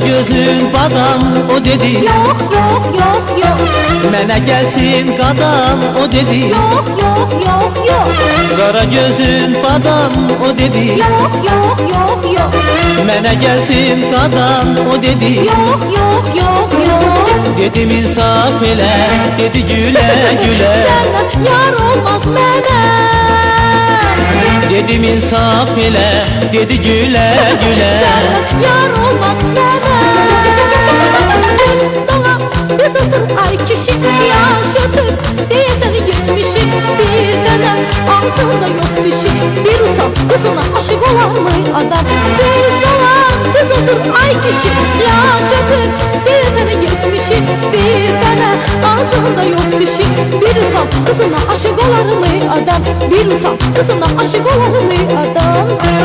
gözün badam o dedi. Yox, yox, yox, yox. Mənə gəlsin qadam o dedi. Yox, yox, yox, yox. Qara gözün badam o dedi. Yox, yox, yox, yox. Mənə gəlsin qadam o dedi. Yox, yox, yox, yox. Dedim insaf elə, dedi gülə gülə. Səndən yar olmaz mənə. Dedim insaf elə, dedi gülə gülə. Səndən yar olmaz mənə. Dala düz otur ay kişi, yaş ötür deyəsən 70'i. Bir dənə ağzında yox dişi, bir utan kızına aşık olar mı adam? Düz dala düz otur ay kişi, yaş ötür deyəsən 70'i. Bir dənə ağzında yox dişi, bir utan kızına aşık olar mı adam? Bir utan kızına aşık olar mı adam?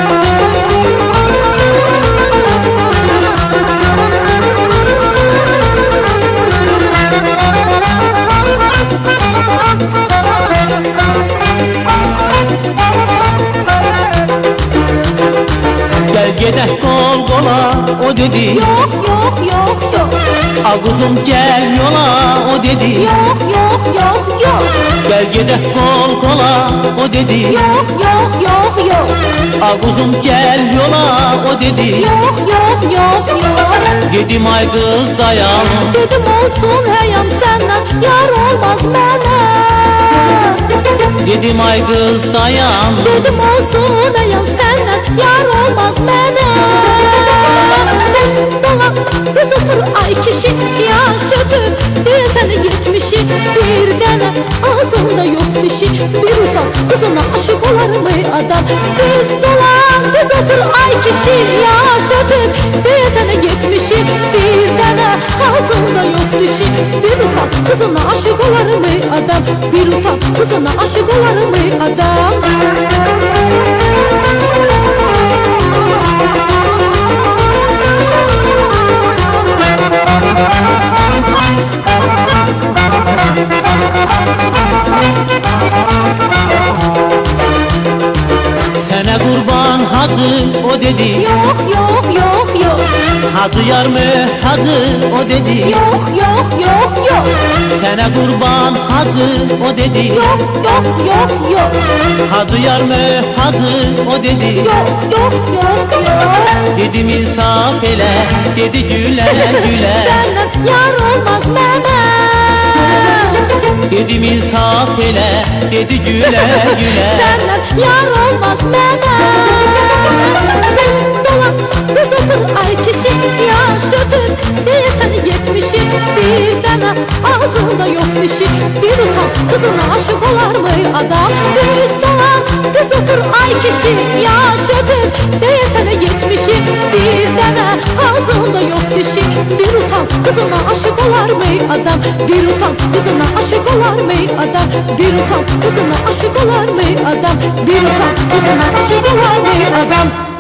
Gel gedək qol qola o dedi. Yox, yox, yox, yox. Ağuzum gəl yola o dedi. Yox, yox, yox, yox. Gel gedək qol qola o dedi. Yox, yox, yox, yox. Ağuzum gəl yola o dedi. Yox, yox, yox, yox. Dedim ay qız dayan. Dedim olsun həyam səndən yar olmaz mənə. Dedim ay qız dayan. Dedim olsun həyam səndən yar olmaz mənə. Dala düz otur ay kişi, yaş ötür deyəsən 70'i. Bir dənə ağzında yox dişi, bir utan kızına aşık olar mı adam? Düz dolan düz otur ay kişi, yaş ötür deyəsən 70'i. Bir dənə ağzında yox dişi, bir utan kızına aşık olar mı adam? Bir utan kızına aşık olar mı adam? Sənə qurban hacı o dedi. Yox, yox, yox, yox. Hacı yar möhtacı o dedi. Yox, yox, yox, yox. Sənə qurban hacı o dedi. Yox, yox, yox, yox. Hacı yar möhtacı o dedi. Yox, yox, yox, yox. Dedim insaf elə, dedi gülə gülə. Səndən yar olmaz mənə. Dedim insaf elə, dedi gülə gülə. Səndən yar olmaz mənə. Düz dolan düz otur ay kişi, yaş ötür deyəsən 70'i. Bir dənə ağzında yox dişi, bir utan kızına aşık olar mı adam? Düz dolan düz otur ay kişi, yaş ötür deyəsən 70'i. Bir dənə ağzında yox dişi, bir utan kızına aşık olar mı adam? Bir utan kızına aşık olar mı adam? Bir utan kızına aşık olar mı adam? Bir utan kızına aşık olar mı adam?